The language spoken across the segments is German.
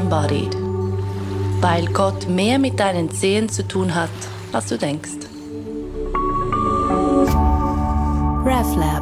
Disembodied. Weil Gott mehr mit deinen Zehen zu tun hat, als du denkst. RefLab.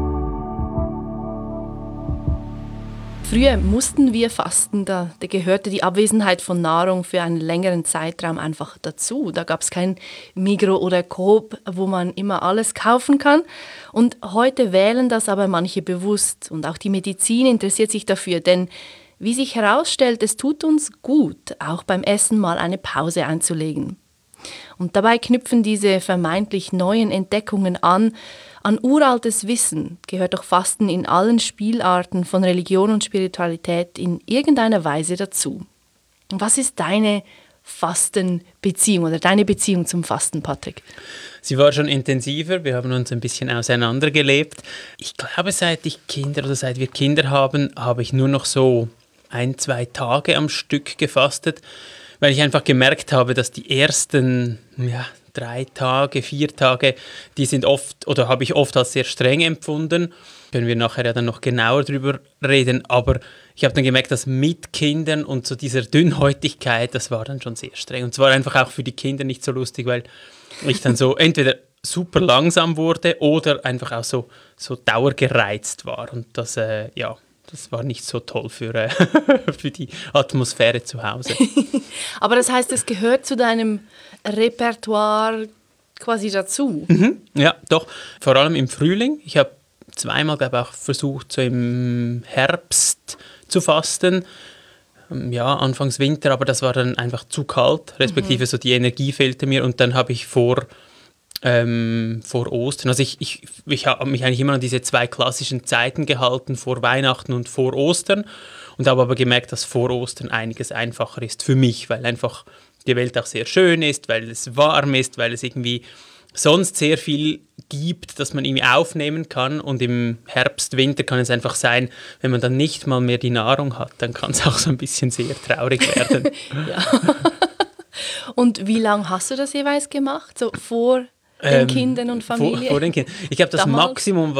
Früher mussten wir fasten, da gehörte die Abwesenheit von Nahrung für einen längeren Zeitraum einfach dazu. Da gab es kein Migro oder Coop, wo man immer alles kaufen kann. Und heute wählen das aber manche bewusst. Und auch die Medizin interessiert sich dafür, denn wie sich herausstellt, es tut uns gut, auch beim Essen mal eine Pause einzulegen. Und dabei knüpfen diese vermeintlich neuen Entdeckungen an uraltes Wissen, gehört doch Fasten in allen Spielarten von Religion und Spiritualität in irgendeiner Weise dazu. Was ist deine Fastenbeziehung oder deine Beziehung zum Fasten, Patrick? Sie war schon intensiver, wir haben uns ein bisschen auseinandergelebt. Ich glaube, seit wir Kinder haben, habe ich nur noch so 1-2 Tage am Stück gefastet, weil ich einfach gemerkt habe, dass die ersten 3 Tage, 4 Tage, die sind oft oder habe ich oft als sehr streng empfunden. Können wir nachher ja dann noch genauer drüber reden. Aber ich habe dann gemerkt, dass mit Kindern und so dieser Dünnhäutigkeit, das war dann schon sehr streng. Und es war einfach auch für die Kinder nicht so lustig, weil ich dann so entweder super langsam wurde oder einfach auch so dauergereizt war. Und das war nicht so toll für die Atmosphäre zu Hause. Aber das heißt, es gehört zu deinem Repertoire quasi dazu? Mhm, ja, doch. Vor allem im Frühling. Ich habe zweimal, glaube ich, auch versucht, so im Herbst zu fasten. Ja, Anfangs Winter, aber das war dann einfach zu kalt, respektive so die Energie fehlte mir. Und dann habe ich vor Ostern. Also ich habe mich eigentlich immer an diese 2 klassischen Zeiten gehalten, vor Weihnachten und vor Ostern. Und habe aber gemerkt, dass vor Ostern einiges einfacher ist für mich, weil einfach die Welt auch sehr schön ist, weil es warm ist, weil es irgendwie sonst sehr viel gibt, das man irgendwie aufnehmen kann. Und im Herbst, Winter kann es einfach sein, wenn man dann nicht mal mehr die Nahrung hat, dann kann es auch so ein bisschen sehr traurig werden. Ja. Und wie lange hast du das jeweils gemacht? So vor den Kindern und Familie? Vor den Kindern. Ich glaube, das Maximum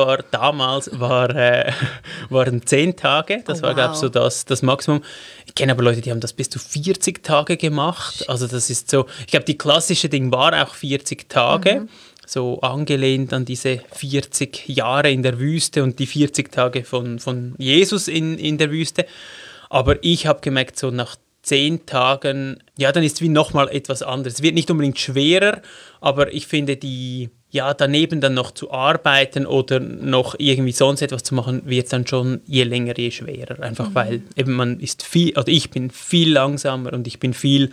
waren 10 Tage. Das war, glaube ich, so das Maximum. Ich kenne aber Leute, die haben das bis zu 40 Tage gemacht. Also das ist so, ich glaube, die klassische Ding war auch 40 Tage. So angelehnt an diese 40 Jahre in der Wüste und die 40 Tage von Jesus in der Wüste. Aber ich habe gemerkt, so nach 10 Tagen, ja, dann ist es wie nochmal etwas anderes. Es wird nicht unbedingt schwerer, aber ich finde, daneben dann noch zu arbeiten oder noch irgendwie sonst etwas zu machen, wird dann schon je länger, je schwerer. Einfach weil eben ich bin viel langsamer und ich bin viel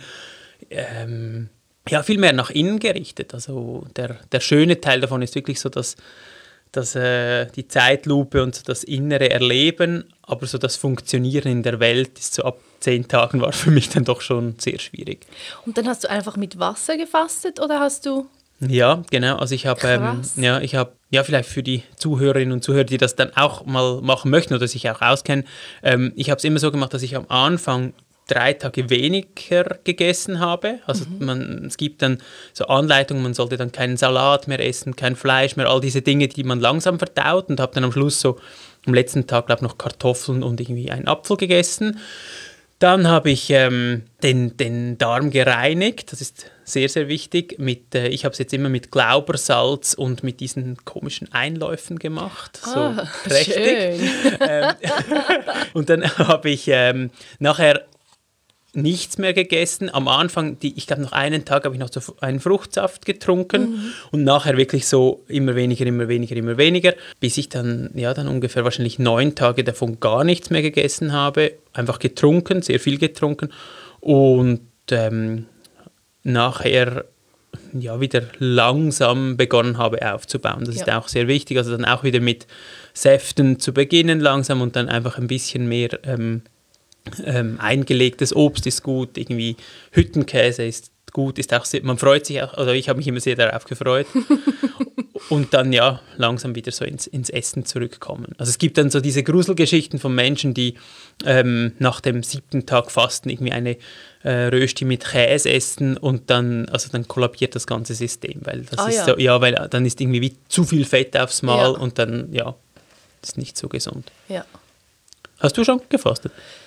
mehr nach innen gerichtet. Also der schöne Teil davon ist wirklich so, dass die Zeitlupe und so das innere Erleben, aber so das Funktionieren in der Welt ist so ab 10 Tagen war für mich dann doch schon sehr schwierig. Und dann hast du einfach mit Wasser gefastet oder hast du... Ja, genau. Also ich habe vielleicht für die Zuhörerinnen und Zuhörer, die das dann auch mal machen möchten oder sich auch auskennen, ich habe es immer so gemacht, dass ich am Anfang 3 Tage weniger gegessen habe. Also es gibt dann so Anleitungen, man sollte dann keinen Salat mehr essen, kein Fleisch mehr, all diese Dinge, die man langsam verdaut, und habe dann am Schluss so am letzten Tag, glaube ich, noch Kartoffeln und irgendwie einen Apfel gegessen. Dann habe ich den Darm gereinigt, das ist sehr, sehr wichtig. Ich habe es jetzt immer mit Glaubersalz und mit diesen komischen Einläufen gemacht, so prächtig. Und dann habe ich nachher nichts mehr gegessen. Am Anfang, ich glaube noch einen Tag habe ich noch so einen Fruchtsaft getrunken und nachher wirklich so immer weniger, bis ich dann ungefähr wahrscheinlich 9 Tage davon gar nichts mehr gegessen habe. Einfach getrunken, sehr viel getrunken und nachher wieder langsam begonnen habe aufzubauen. Das ist auch sehr wichtig, also dann auch wieder mit Säften zu beginnen langsam und dann einfach ein bisschen mehr eingelegtes Obst ist gut, irgendwie Hüttenkäse ist gut, ist auch sehr, man freut sich auch, also ich habe mich immer sehr darauf gefreut und dann langsam wieder so ins Essen zurückkommen. Also es gibt dann so diese Gruselgeschichten von Menschen, die nach dem 7. Tag Fasten irgendwie eine Rösti mit Käse essen und dann kollabiert das ganze System, weil weil dann ist irgendwie wie zu viel Fett aufs Mal und dann ist nicht so gesund. Ja. Hast du schon gefastet?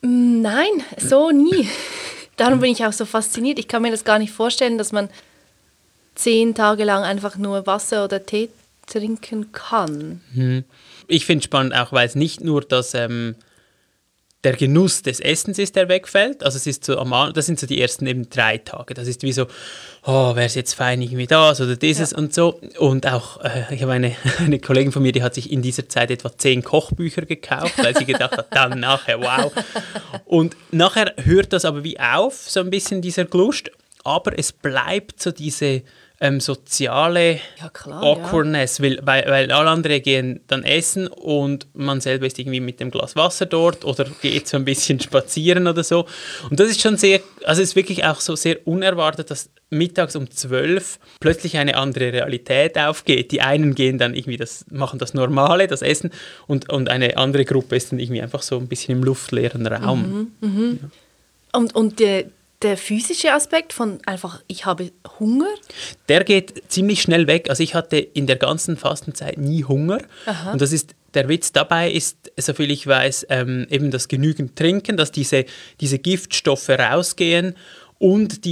Nein, so nie. Darum bin ich auch so fasziniert. Ich kann mir das gar nicht vorstellen, dass man 10 Tage lang einfach nur Wasser oder Tee trinken kann. Ich finde es spannend, auch weil es nicht nur der Genuss des Essens ist, der wegfällt. Also es ist so, das sind so die ersten eben 3 Tage. Das ist wie so, oh, wäre es jetzt fein, irgendwie das oder dieses und so. Und auch, ich habe eine Kollegin von mir, die hat sich in dieser Zeit etwa 10 Kochbücher gekauft, weil sie gedacht hat, dann nachher, wow. Und nachher hört das aber wie auf, so ein bisschen dieser Glust. Aber es bleibt so diese soziale Awkwardness, weil alle anderen gehen dann essen und man selber ist irgendwie mit dem Glas Wasser dort oder geht so ein bisschen spazieren oder so. Und das ist schon sehr, also es ist wirklich auch so sehr unerwartet, dass mittags um 12 plötzlich eine andere Realität aufgeht. Die einen gehen dann irgendwie machen das Normale, das Essen, und eine andere Gruppe ist dann irgendwie einfach so ein bisschen im luftleeren Raum. Ja. Und der physische Aspekt von einfach, ich habe Hunger? Der geht ziemlich schnell weg. Also ich hatte in der ganzen Fastenzeit nie Hunger. Aha. Und der Witz dabei ist, soviel ich weiß, eben das genügend Trinken, dass diese Giftstoffe rausgehen und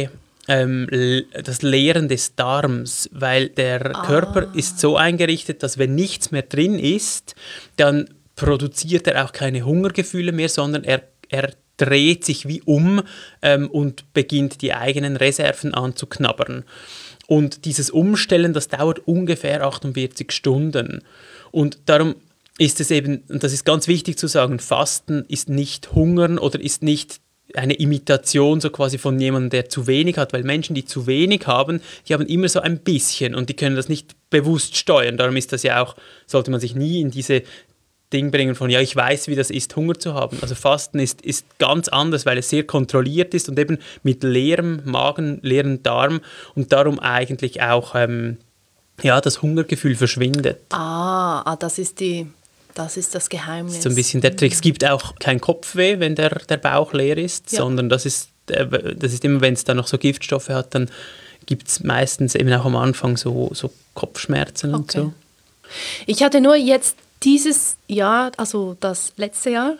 das Leeren des Darms, weil der Körper ist so eingerichtet, dass wenn nichts mehr drin ist, dann produziert er auch keine Hungergefühle mehr, sondern er dreht sich wie um und beginnt die eigenen Reserven anzuknabbern. Und dieses Umstellen, das dauert ungefähr 48 Stunden. Und darum ist es eben, und das ist ganz wichtig zu sagen, Fasten ist nicht Hungern oder ist nicht eine Imitation so quasi von jemandem, der zu wenig hat, weil Menschen, die zu wenig haben, die haben immer so ein bisschen und die können das nicht bewusst steuern. Darum ist das ja auch, sollte man sich nie in diese Ding bringen von, ja, ich weiß, wie das ist, Hunger zu haben. Also Fasten ist ganz anders, weil es sehr kontrolliert ist und eben mit leerem Magen, leerem Darm und darum eigentlich auch das Hungergefühl verschwindet. Das ist das Geheimnis. Das ist so ein bisschen der Trick. Es gibt auch kein Kopfweh, wenn der Bauch leer ist, sondern das ist immer, wenn es dann noch so Giftstoffe hat, dann gibt es meistens eben auch am Anfang so Kopfschmerzen und so. Ich hatte nur jetzt dieses Jahr, also das letzte Jahr,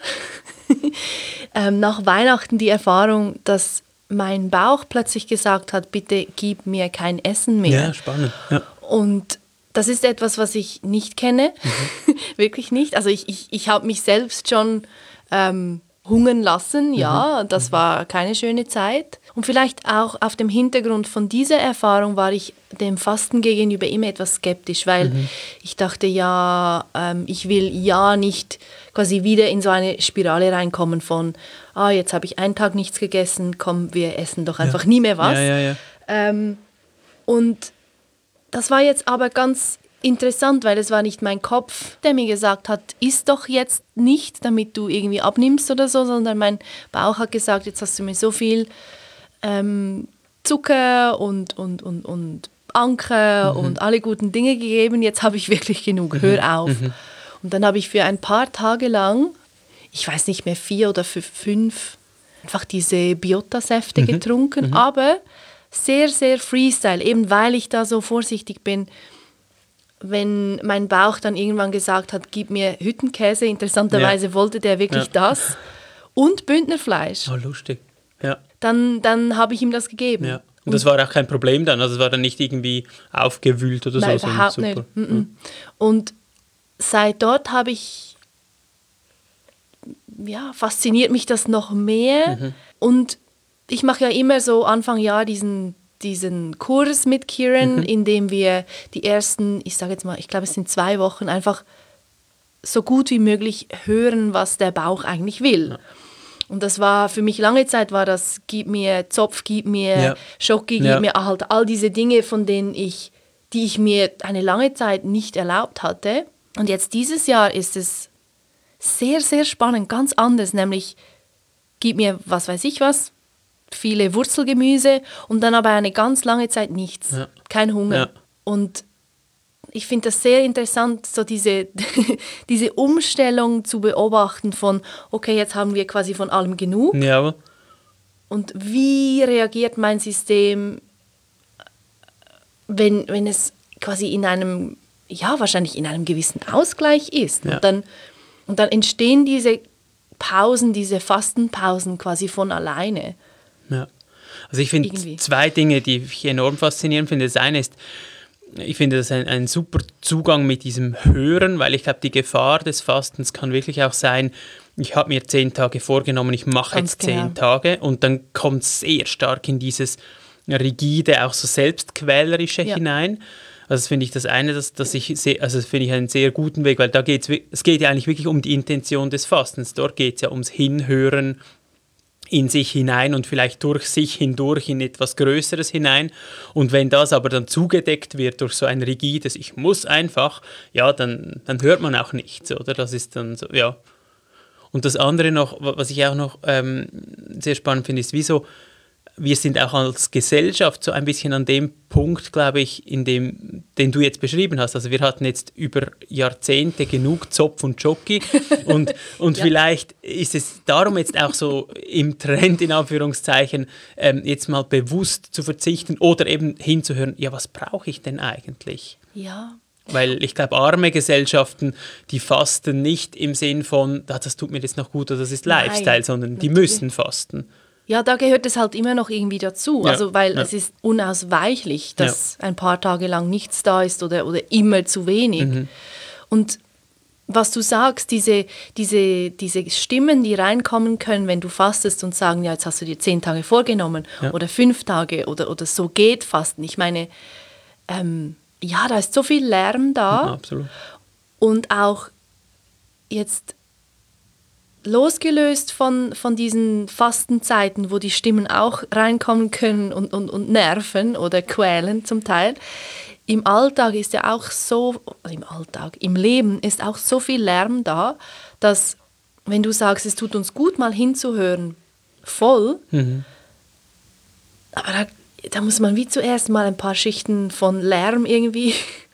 nach Weihnachten die Erfahrung, dass mein Bauch plötzlich gesagt hat, bitte gib mir kein Essen mehr. Ja, spannend. Ja. Und das ist etwas, was ich nicht kenne, wirklich nicht. Also ich habe mich selbst schon hungern lassen, das war keine schöne Zeit. Und vielleicht auch auf dem Hintergrund von dieser Erfahrung war ich dem Fasten gegenüber immer etwas skeptisch, weil ich dachte, ich will nicht quasi wieder in so eine Spirale reinkommen von, jetzt habe ich einen Tag nichts gegessen, komm, wir essen doch einfach nie mehr was. Ja. Und das war jetzt aber ganz interessant, weil es war nicht mein Kopf, der mir gesagt hat, iss doch jetzt nicht, damit du irgendwie abnimmst oder so, sondern mein Bauch hat gesagt, jetzt hast du mir so viel Zucker und Anker und alle guten Dinge gegeben, jetzt habe ich wirklich genug, hör auf. Und dann habe ich für ein paar Tage lang, ich weiß nicht mehr, 4 oder 5, einfach diese Biota-Säfte getrunken, aber sehr, sehr Freestyle, eben weil ich da so vorsichtig bin. Wenn mein Bauch dann irgendwann gesagt hat, gib mir Hüttenkäse, interessanterweise wollte der wirklich das, und Bündnerfleisch. Oh, lustig. Ja. Dann habe ich ihm das gegeben. Ja. Und das war auch kein Problem dann, also es war dann nicht irgendwie aufgewühlt oder Nein, so. Überhaupt super. Nicht. Und seit dort habe ich, fasziniert mich das noch mehr. Und ich mache ja immer so Anfang Jahr diesen Kurs mit Kieran, in dem wir die ersten, ich sage jetzt mal, ich glaube es sind 2 Wochen, einfach so gut wie möglich hören, was der Bauch eigentlich will. Ja. Und das war für mich lange Zeit, gib mir Zopf, gib mir Schoki, gib mir halt all diese Dinge, die ich mir eine lange Zeit nicht erlaubt hatte. Und jetzt dieses Jahr ist es sehr, sehr spannend, ganz anders, nämlich gib mir was weiß ich was, viele Wurzelgemüse und dann aber eine ganz lange Zeit nichts, kein Hunger. Ja. Und ich finde das sehr interessant, so diese Umstellung zu beobachten von, okay, jetzt haben wir quasi von allem genug. Ja. Und wie reagiert mein System, wenn es quasi wahrscheinlich in einem gewissen Ausgleich ist. Ja. Und dann entstehen diese Pausen, diese Fastenpausen quasi von alleine. Ja. Also ich finde 2 Dinge, die ich enorm faszinierend finde. Das eine ist, ich finde das ein super Zugang mit diesem Hören, weil ich glaube, die Gefahr des Fastens kann wirklich auch sein, ich habe mir 10 Tage vorgenommen, ich mache jetzt 10 Tage und dann kommt es sehr stark in dieses rigide, auch so selbstquälerische hinein. Also das finde ich das eine, das finde ich einen sehr guten Weg, weil es geht ja eigentlich wirklich um die Intention des Fastens. Dort geht es ja ums Hinhören in sich hinein und vielleicht durch sich hindurch in etwas Größeres hinein. Und wenn das aber dann zugedeckt wird durch so ein rigides, ich muss einfach, ja, dann hört man auch nichts, oder? Das ist dann so, ja. Und das andere noch, was ich auch noch sehr spannend finde, ist, wieso wir sind auch als Gesellschaft so ein bisschen an dem Punkt, glaube ich, den du jetzt beschrieben hast. Also wir hatten jetzt über Jahrzehnte genug Zopf und Jockey und ja. Vielleicht ist es darum jetzt auch so im Trend, in Anführungszeichen, jetzt mal bewusst zu verzichten oder eben hinzuhören, ja, was brauche ich denn eigentlich? Ja. Weil ich glaube, arme Gesellschaften, die fasten nicht im Sinn von, das tut mir jetzt noch gut oder das ist Lifestyle, sondern die müssen fasten. Ja, da gehört es halt immer noch irgendwie dazu, also weil es ist unausweichlich, dass ein paar Tage lang nichts da ist oder immer zu wenig. Mhm. Und was du sagst, diese Stimmen, die reinkommen können, wenn du fastest und sagen, ja, jetzt hast du dir 10 Tage vorgenommen oder 5 Tage oder so geht Fasten. Ich meine, da ist so viel Lärm da. Ja, absolut. Und auch jetzt losgelöst von diesen Fastenzeiten, wo die Stimmen auch reinkommen können und nerven oder quälen zum Teil. Im Alltag ist ja auch so, im Leben ist auch so viel Lärm da, dass, wenn du sagst, es tut uns gut, mal hinzuhören, voll, aber da muss man wie zuerst mal ein paar Schichten von Lärm irgendwie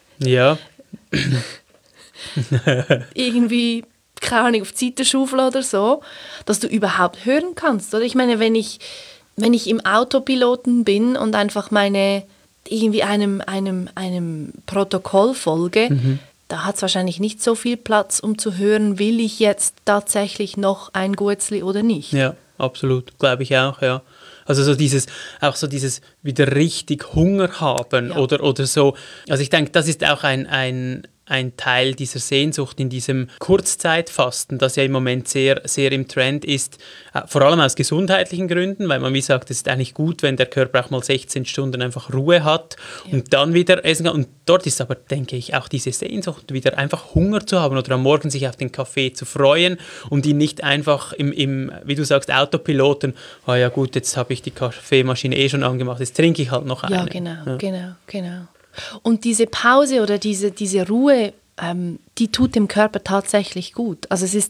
irgendwie, keine Ahnung, auf die Seite schaufeln oder so, dass du überhaupt hören kannst. Oder ich meine, wenn ich im Autopiloten bin und einfach irgendwie einem Protokoll folge, da hat es wahrscheinlich nicht so viel Platz, um zu hören, will ich jetzt tatsächlich noch ein Guetzli oder nicht. Ja, absolut, glaube ich auch, ja. Also so dieses wieder richtig Hunger haben oder so. Also ich denke, das ist auch ein Teil dieser Sehnsucht in diesem Kurzzeitfasten, das ja im Moment sehr, sehr im Trend ist, vor allem aus gesundheitlichen Gründen, weil man wie sagt, es ist eigentlich gut, wenn der Körper auch mal 16 Stunden einfach Ruhe hat und dann wieder essen kann. Und dort ist aber, denke ich, auch diese Sehnsucht, wieder einfach Hunger zu haben oder am Morgen sich auf den Kaffee zu freuen und ihn nicht einfach im wie du sagst, Autopiloten, ja gut, jetzt habe ich die Kaffeemaschine schon angemacht, jetzt trinke ich halt noch eine. Ja, genau. Und diese Pause oder diese Ruhe, die tut dem Körper tatsächlich gut. Also es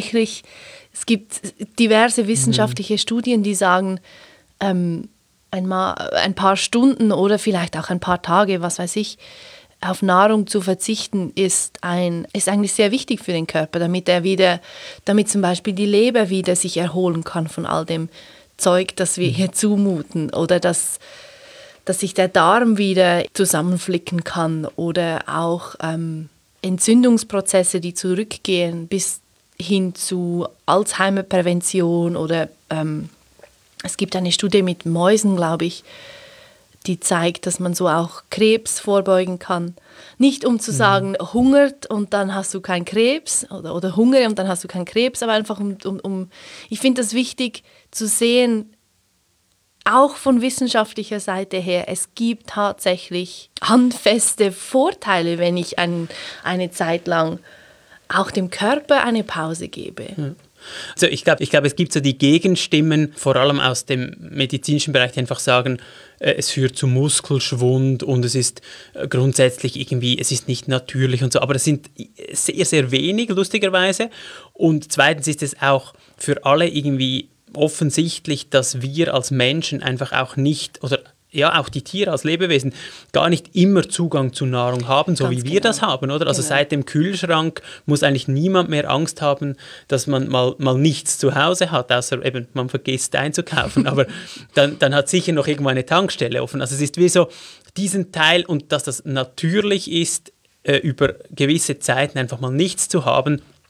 gibt diverse wissenschaftliche Studien, die sagen, ein paar Stunden oder vielleicht auch ein paar Tage, was weiß ich, auf Nahrung zu verzichten, ist eigentlich sehr wichtig für den Körper, damit zum Beispiel die Leber wieder sich erholen kann von all dem Zeug, das wir hier zumuten, oder dass sich der Darm wieder zusammenflicken kann oder auch Entzündungsprozesse, die zurückgehen bis hin zu Alzheimer-Prävention oder es gibt eine Studie mit Mäusen, glaube ich, die zeigt, dass man so auch Krebs vorbeugen kann. Nicht um zu sagen, hungert und dann hast du keinen Krebs oder hungere und dann hast du keinen Krebs, aber einfach ich finde das wichtig zu sehen, auch von wissenschaftlicher Seite her, es gibt tatsächlich handfeste Vorteile, wenn ich eine Zeit lang auch dem Körper eine Pause gebe. Ja. Also ich glaube, es gibt so die Gegenstimmen, vor allem aus dem medizinischen Bereich, die einfach sagen, es führt zu Muskelschwund und es ist grundsätzlich irgendwie, es ist nicht natürlich und so, aber das sind sehr, sehr wenig, lustigerweise. Und zweitens ist es auch für alle irgendwie offensichtlich, dass wir als Menschen einfach auch nicht, oder ja, auch die Tiere als Lebewesen, gar nicht immer Zugang zu Nahrung haben, so wie wir das haben, oder? Also seit dem Kühlschrank muss eigentlich niemand mehr Angst haben, dass man mal nichts zu Hause hat, außer eben, man vergisst einzukaufen, aber dann hat sicher noch irgendwo eine Tankstelle offen. Also es ist wie so diesen Teil, und dass das natürlich ist, über gewisse Zeiten einfach mal nichts zu haben,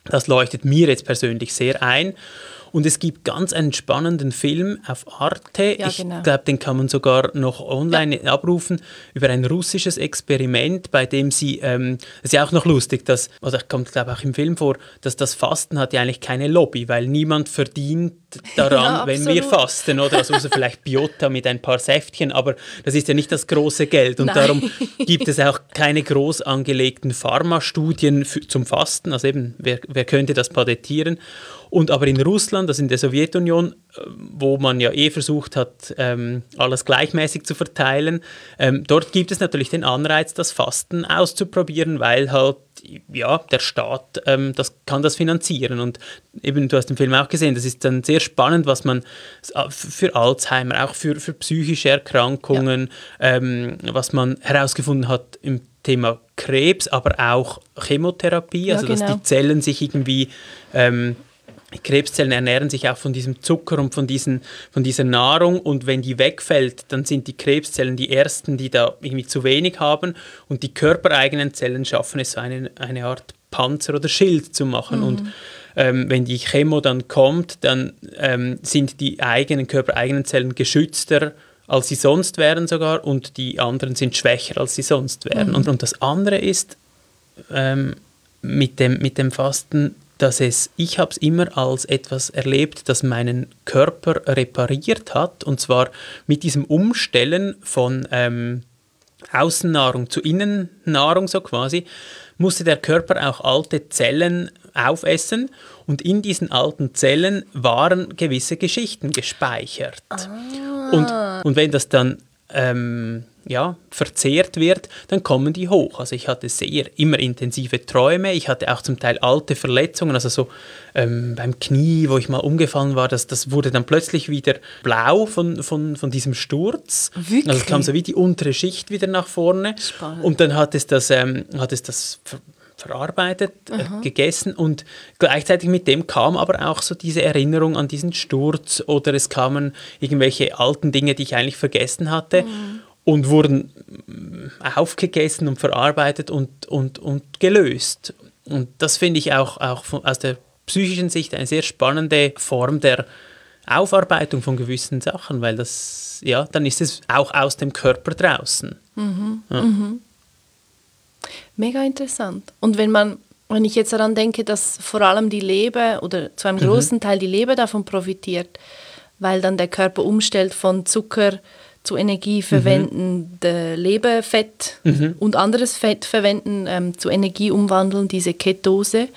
Das leuchtet mir jetzt persönlich sehr ein. Und es gibt ganz einen spannenden Film auf Arte, Ja, ich genau. glaube, den kann man sogar noch online abrufen, über ein russisches Experiment, bei dem sie, das ist ja auch noch lustig, also kommt glaube ich auch im Film vor, dass das Fasten hat ja eigentlich keine Lobby, weil niemand verdient daran, Ja, wenn wir fasten, oder? Also außer vielleicht Biota mit ein paar Säftchen, aber das ist ja nicht das große Geld und Nein. darum gibt es auch keine groß angelegten Pharmastudien zum Fasten, also eben, wer könnte das patentieren? Und aber in Russland, also in der Sowjetunion, wo man ja versucht hat, alles gleichmäßig zu verteilen, dort gibt es natürlich den Anreiz, das Fasten auszuprobieren, weil halt ja, der Staat kann das finanzieren. Und eben, du hast den Film auch gesehen, das ist dann sehr spannend, was man für Alzheimer, auch für psychische Erkrankungen, was man herausgefunden hat im Thema Krebs, aber auch Chemotherapie, also genau. dass die Zellen sich irgendwie die Krebszellen ernähren sich auch von diesem Zucker und von dieser Nahrung und wenn die wegfällt, dann sind die Krebszellen die ersten, die da irgendwie zu wenig haben und die körpereigenen Zellen schaffen es, so eine Art Panzer oder Schild zu machen. Und wenn die Chemo dann kommt, dann sind die körpereigenen Zellen geschützter, als sie sonst wären sogar und die anderen sind schwächer, als sie sonst wären. Und das andere ist mit dem Fasten, ich habe es immer als etwas erlebt, das meinen Körper repariert hat, und zwar mit diesem Umstellen von Außennahrung zu Innennahrung, so quasi, musste der Körper auch alte Zellen aufessen und in diesen alten Zellen waren gewisse Geschichten gespeichert. Und wenn das dann verzehrt wird, dann kommen die hoch. Also ich hatte immer intensive Träume, ich hatte auch zum Teil alte Verletzungen, also so beim Knie, wo ich mal umgefallen war, das wurde dann plötzlich wieder blau von diesem Sturz. Wirklich? Also es kam so wie die untere Schicht wieder nach vorne. Spannend. Und dann hat es das verarbeitet, gegessen und gleichzeitig mit dem kam aber auch so diese Erinnerung an diesen Sturz oder es kamen irgendwelche alten Dinge, die ich eigentlich vergessen hatte und wurden aufgegessen und verarbeitet und gelöst. Und das finde ich auch aus der psychischen Sicht eine sehr spannende Form der Aufarbeitung von gewissen Sachen, weil dann ist es auch aus dem Körper draußen. Mega interessant. Und wenn ich jetzt daran denke, dass vor allem die Leber oder zu einem großen Teil die Leber davon profitiert, weil dann der Körper umstellt von Zucker zu Energie verwenden, Leberfett und anderes Fett verwenden, zu Energie umwandeln, diese Ketose.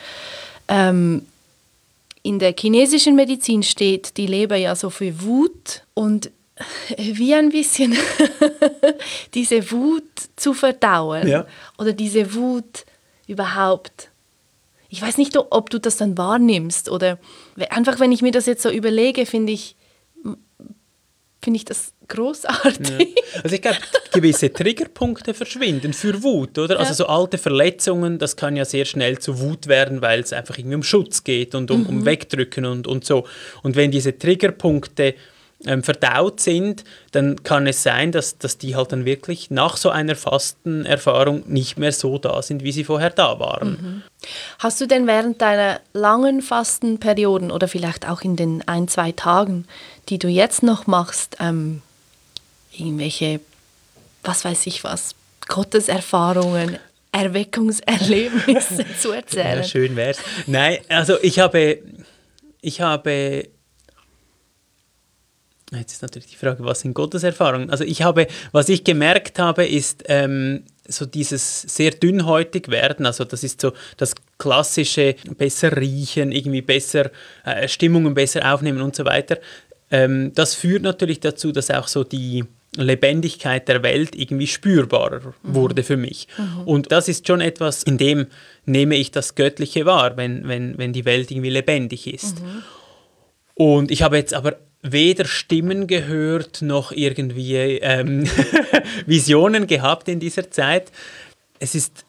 In der chinesischen Medizin steht die Leber ja so für Wut und wie ein bisschen diese Wut zu verdauen oder diese Wut überhaupt. Ich weiß nicht, ob du das dann wahrnimmst oder einfach, wenn ich mir das jetzt so überlege, finde ich das großartig. Ja. Also ich glaube, gewisse Triggerpunkte verschwinden für Wut, oder? Ja. Also so alte Verletzungen, das kann ja sehr schnell zu Wut werden, weil es einfach irgendwie um Schutz geht und um Wegdrücken und so. Und wenn diese Triggerpunkte verdaut sind, dann kann es sein, dass die halt dann wirklich nach so einer Fastenerfahrung nicht mehr so da sind, wie sie vorher da waren. Hast du denn während deiner langen Fastenperioden oder vielleicht auch in den 1-2 Tagen, die du jetzt noch machst, irgendwelche, was weiß ich was, Gotteserfahrungen, Erweckungserlebnisse zu erzählen? Ja, schön wär's. Nein, also ich habe jetzt ist natürlich die Frage, was sind Gotteserfahrungen? Also was ich gemerkt habe, ist so dieses sehr dünnhäutig werden, also das ist so das klassische besser riechen, irgendwie besser Stimmungen besser aufnehmen und so weiter. Das führt natürlich dazu, dass auch so die Lebendigkeit der Welt irgendwie spürbarer wurde für mich. Und das ist schon etwas, in dem nehme ich das Göttliche wahr, wenn die Welt irgendwie lebendig ist. Und ich habe jetzt aber weder Stimmen gehört, noch irgendwie Visionen gehabt in dieser Zeit. Es ist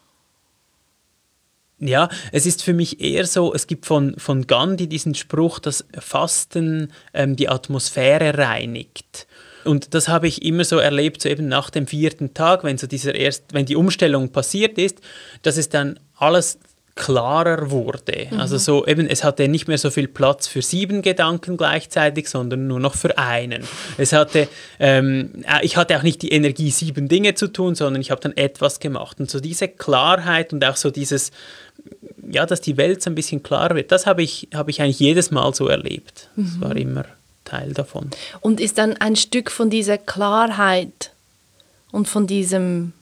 für mich eher so, es gibt von Gandhi diesen Spruch, dass Fasten die Atmosphäre reinigt. Und das habe ich immer so erlebt, so eben nach dem 4. Tag, wenn die Umstellung passiert ist, dass es dann alles klarer wurde. Also so eben, es hatte nicht mehr so viel Platz für 7 Gedanken gleichzeitig, sondern nur noch für einen. Ich hatte auch nicht die Energie, 7 Dinge zu tun, sondern ich habe dann etwas gemacht. Und so diese Klarheit und auch so dieses, ja, dass die Welt so ein bisschen klarer wird, das habe ich eigentlich jedes Mal so erlebt. Das war immer Teil davon. Und ist dann ein Stück von dieser Klarheit und von diesem,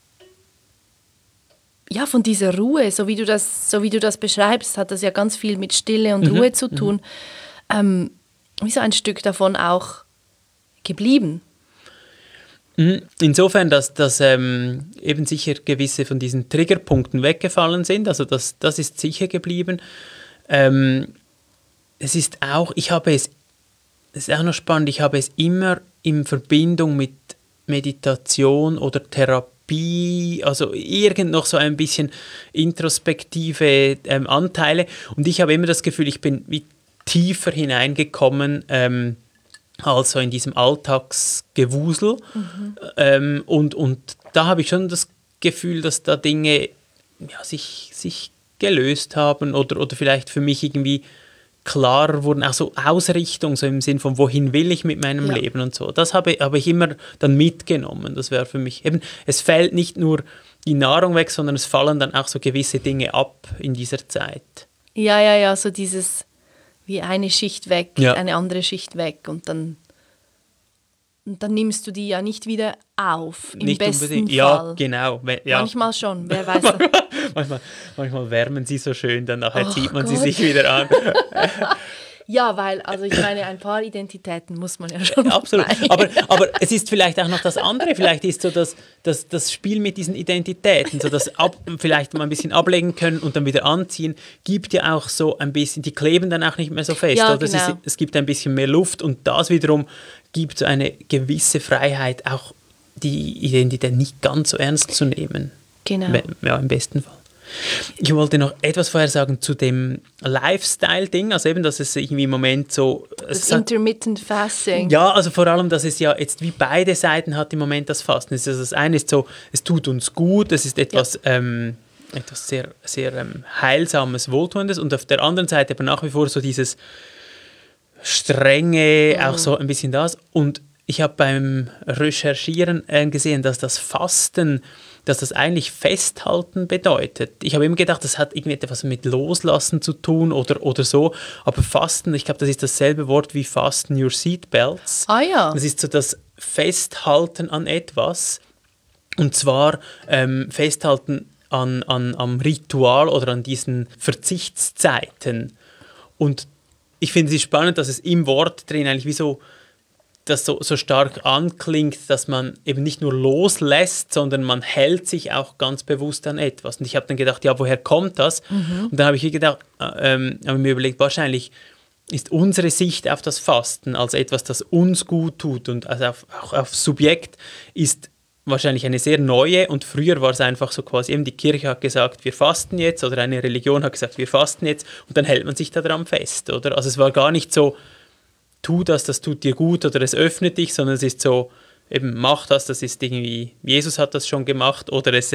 ja, von dieser Ruhe, so wie du das beschreibst, hat das ja ganz viel mit Stille und Ruhe zu tun. Wie so ein Stück davon auch geblieben? Insofern, dass eben sicher gewisse von diesen Triggerpunkten weggefallen sind, also das ist sicher geblieben. Es ist auch, das ist auch noch spannend, ich habe es immer in Verbindung mit Meditation oder Therapie, also irgend noch so ein bisschen introspektive Anteile. Und ich habe immer das Gefühl, ich bin wie tiefer hineingekommen, also in diesem Alltagsgewusel. Und da habe ich schon das Gefühl, dass da Dinge sich gelöst haben oder vielleicht für mich irgendwie klarer wurden, auch so Ausrichtung, so im Sinn von, wohin will ich mit meinem Leben und so. Das habe ich immer dann mitgenommen. Das wäre für mich eben, es fällt nicht nur die Nahrung weg, sondern es fallen dann auch so gewisse Dinge ab in dieser Zeit. Ja, so dieses, wie eine Schicht weg, eine andere Schicht weg und dann nimmst du die ja nicht wieder auf, im nicht besten unbedingt. Fall. Ja, genau. Ja. Manchmal schon, wer weiß. manchmal wärmen sie so schön, dann nachher zieht man sie sich wieder an. Ja, weil, also ich meine, ein paar Identitäten muss man ja schon. Absolut. Aber es ist vielleicht auch noch das andere, vielleicht ist so das Spiel mit diesen Identitäten, so das vielleicht mal ein bisschen ablegen können und dann wieder anziehen, gibt ja auch so ein bisschen, die kleben dann auch nicht mehr so fest. Ja, oder? genau. Es gibt ein bisschen mehr Luft und das wiederum gibt so eine gewisse Freiheit, auch die Identität nicht ganz so ernst zu nehmen. Genau. Ja, im besten Fall. Ich wollte noch etwas vorher sagen zu dem Lifestyle-Ding, also eben, dass es irgendwie im Moment so... Das Intermittent Fasting. Ja, also vor allem, dass es ja jetzt wie beide Seiten hat im Moment das Fasten. Also das eine ist so, es tut uns gut, es ist etwas sehr, sehr Heilsames, Wohltuendes und auf der anderen Seite aber nach wie vor so dieses Strenge, auch so ein bisschen das. Und ich habe beim Recherchieren gesehen, dass das Fasten, dass das eigentlich Festhalten bedeutet. Ich habe immer gedacht, das hat irgendwie etwas mit Loslassen zu tun oder so, aber Fasten, ich glaube, das ist dasselbe Wort wie Fasten your seatbelts. Ah ja. Das ist so das Festhalten an etwas und zwar Festhalten am Ritual oder an diesen Verzichtszeiten. Und ich finde es spannend, dass es im Wort drin eigentlich wie so das so stark anklingt, dass man eben nicht nur loslässt, sondern man hält sich auch ganz bewusst an etwas. Und ich habe dann gedacht, ja, woher kommt das? Und dann habe ich gedacht, habe mir überlegt, wahrscheinlich ist unsere Sicht auf das Fasten als etwas, das uns gut tut und also auch auf Subjekt ist wahrscheinlich eine sehr neue und früher war es einfach so quasi, eben die Kirche hat gesagt, wir fasten jetzt oder eine Religion hat gesagt, wir fasten jetzt und dann hält man sich daran fest, oder? Also es war gar nicht so, tu das tut dir gut oder es öffnet dich, sondern es ist so, eben mach das ist irgendwie, Jesus hat das schon gemacht oder es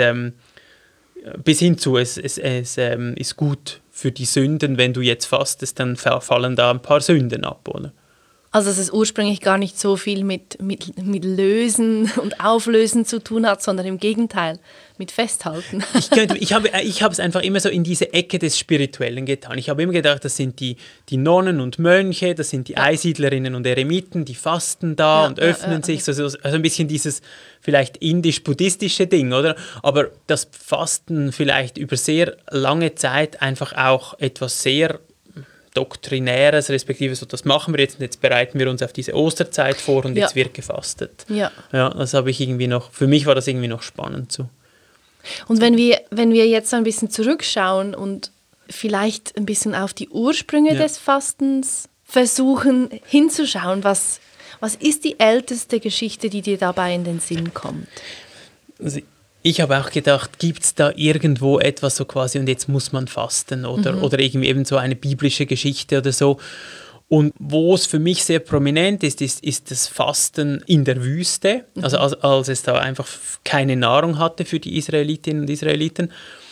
bis hin zu, es ist gut für die Sünden, wenn du jetzt fastest, dann fallen da ein paar Sünden ab, oder? Also dass es ursprünglich gar nicht so viel mit Lösen und Auflösen zu tun hat, sondern im Gegenteil, mit Festhalten. Ich habe es einfach immer so in diese Ecke des Spirituellen getan. Ich habe immer gedacht, das sind die Nonnen und Mönche, das sind die Einsiedlerinnen und Eremiten, die fasten da und öffnen sich. Also ein bisschen dieses vielleicht indisch-buddhistische Ding, oder? Aber das Fasten vielleicht über sehr lange Zeit einfach auch etwas sehr Doktrinäres, respektive so, das machen wir jetzt und jetzt bereiten wir uns auf diese Osterzeit vor und jetzt wird gefastet. Ja, das habe ich irgendwie noch, für mich war das irgendwie noch spannend so. Und wenn wir jetzt so ein bisschen zurückschauen und vielleicht ein bisschen auf die Ursprünge des Fastens versuchen hinzuschauen, was ist die älteste Geschichte, die dir dabei in den Sinn kommt? Also ich habe auch gedacht, gibt es da irgendwo etwas so quasi und jetzt muss man fasten oder irgendwie eben so eine biblische Geschichte oder so. Und wo es für mich sehr prominent ist das Fasten in der Wüste, also als es da einfach keine Nahrung hatte für die Israelitinnen und Israeliten.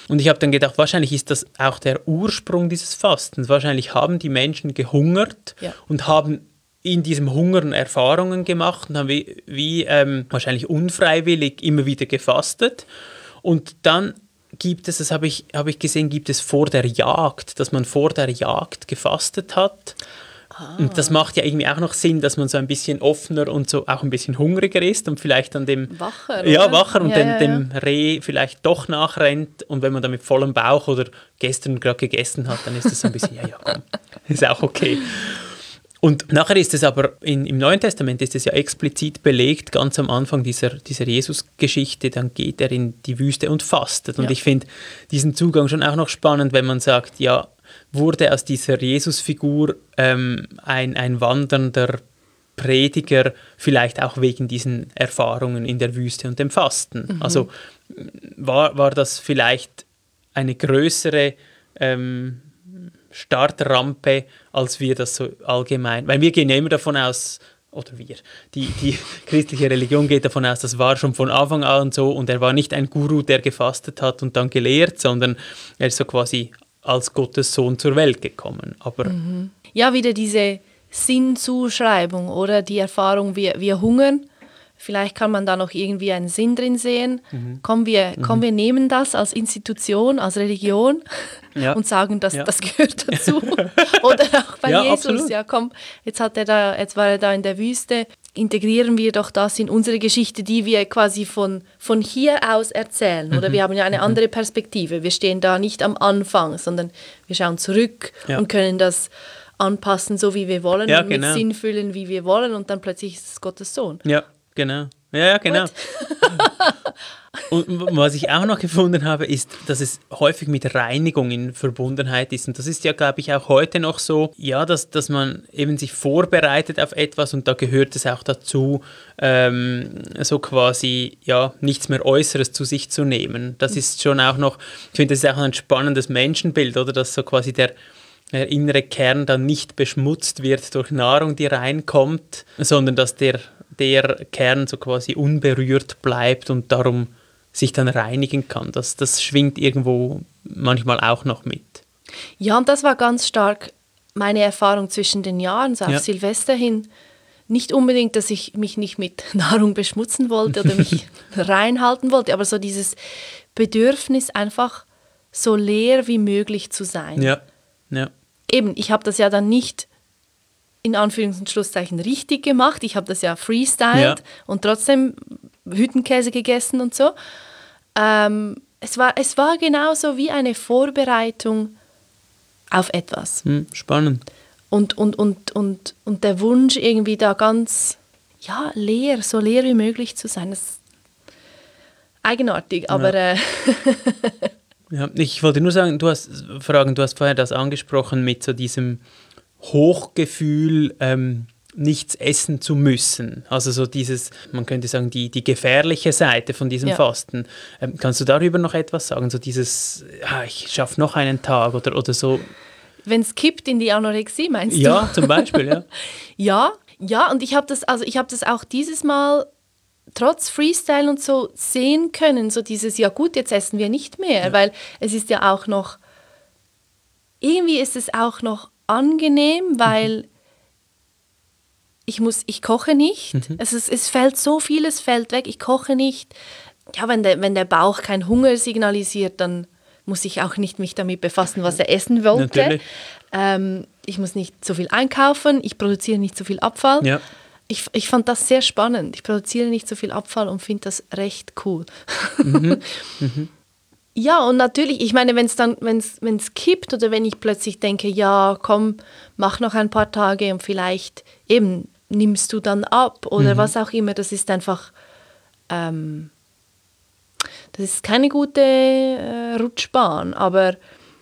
Und ich habe dann gedacht, wahrscheinlich ist das auch der Ursprung dieses Fastens. Wahrscheinlich haben die Menschen gehungert und haben in diesem Hungern Erfahrungen gemacht und haben wahrscheinlich unfreiwillig immer wieder gefastet. Und dann gibt es, das habe ich gesehen, gibt es vor der Jagd, dass man vor der Jagd gefastet hat. Und das macht ja irgendwie auch noch Sinn, dass man so ein bisschen offener und so auch ein bisschen hungriger ist und vielleicht an dem wacher und dem Reh vielleicht doch nachrennt. Und wenn man dann mit vollem Bauch oder gestern gerade gegessen hat, dann ist das so ein bisschen, komm, ist auch okay. Und nachher ist es aber, im Neuen Testament ist es ja explizit belegt, ganz am Anfang dieser Jesus-Geschichte, dann geht er in die Wüste und fastet. Und ich finde diesen Zugang schon auch noch spannend, wenn man sagt, ja, wurde aus dieser Jesus-Figur ein wandernder Prediger, vielleicht auch wegen diesen Erfahrungen in der Wüste und dem Fasten. Also war das vielleicht eine größere Startrampe, als wir das so allgemein, weil wir gehen ja immer davon aus, oder die christliche Religion geht davon aus, das war schon von Anfang an so und er war nicht ein Guru, der gefastet hat und dann gelehrt, sondern er ist so quasi als Gottes Sohn zur Welt gekommen. Aber ja, wieder diese Sinnzuschreibung oder die Erfahrung, wir hungern. Vielleicht kann man da noch irgendwie einen Sinn drin sehen. Komm, wir nehmen das als Institution, als Religion und sagen, das gehört dazu. Oder auch bei Jesus. Absolut. Ja, komm, jetzt war er da in der Wüste. Integrieren wir doch das in unsere Geschichte, die wir quasi von hier aus erzählen. Oder wir haben ja eine andere Perspektive. Wir stehen da nicht am Anfang, sondern wir schauen zurück und können das anpassen, so wie wir wollen und mit Sinn füllen, wie wir wollen. Und dann plötzlich ist es Gottes Sohn. Ja. Genau. Ja, genau. Und was ich auch noch gefunden habe, ist, dass es häufig mit Reinigung in Verbundenheit ist. Und das ist ja, glaube ich, auch heute noch so, ja, dass man eben sich vorbereitet auf etwas und da gehört es auch dazu, so quasi, ja, nichts mehr Äußeres zu sich zu nehmen. Das ist schon auch noch, ich finde, das ist auch ein spannendes Menschenbild, oder, dass so quasi der innere Kern dann nicht beschmutzt wird durch Nahrung, die reinkommt, sondern dass der Kern so quasi unberührt bleibt und darum sich dann reinigen kann. Das schwingt irgendwo manchmal auch noch mit. Ja, und das war ganz stark meine Erfahrung zwischen den Jahren, so auf Silvester hin. Nicht unbedingt, dass ich mich nicht mit Nahrung beschmutzen wollte oder mich reinhalten wollte, aber so dieses Bedürfnis, einfach so leer wie möglich zu sein. Ja. Eben, ich habe das ja dann nicht in Anführungs- und Schlusszeichen richtig gemacht. Ich habe das ja freestyled und trotzdem Hüttenkäse gegessen und so. Es war genauso wie eine Vorbereitung auf etwas. Spannend. Und der Wunsch irgendwie da ganz leer, so leer wie möglich zu sein. Das ist eigenartig, aber... Ja, ich wollte nur sagen, du hast vorher das angesprochen mit so diesem Hochgefühl, nichts essen zu müssen. Also so dieses, man könnte sagen, die gefährliche Seite von diesem Fasten. Kannst du darüber noch etwas sagen? So dieses, ich schaffe noch einen Tag oder so. Wenn es kippt in die Anorexie, meinst du? Ja, zum Beispiel, ja. Ja, und ich habe das auch dieses Mal trotz Freestyle und so sehen können, so dieses, ja gut, jetzt essen wir nicht mehr, weil es ist ja auch noch, irgendwie ist es auch noch angenehm, weil ich koche nicht, es fällt so vieles fällt weg, ich koche nicht. Ja, wenn der Bauch keinen Hunger signalisiert, dann muss ich auch nicht mich damit befassen, was er essen wollte. Ich muss nicht so viel einkaufen, ich produziere nicht so viel Abfall. Ja. Ich fand das sehr spannend. Ich produziere nicht so viel Abfall und finde das recht cool. Ja, und natürlich, ich meine, wenn es kippt oder wenn ich plötzlich denke, ja, komm, mach noch ein paar Tage und vielleicht eben nimmst du dann ab oder was auch immer, das ist einfach, das ist keine gute Rutschbahn, aber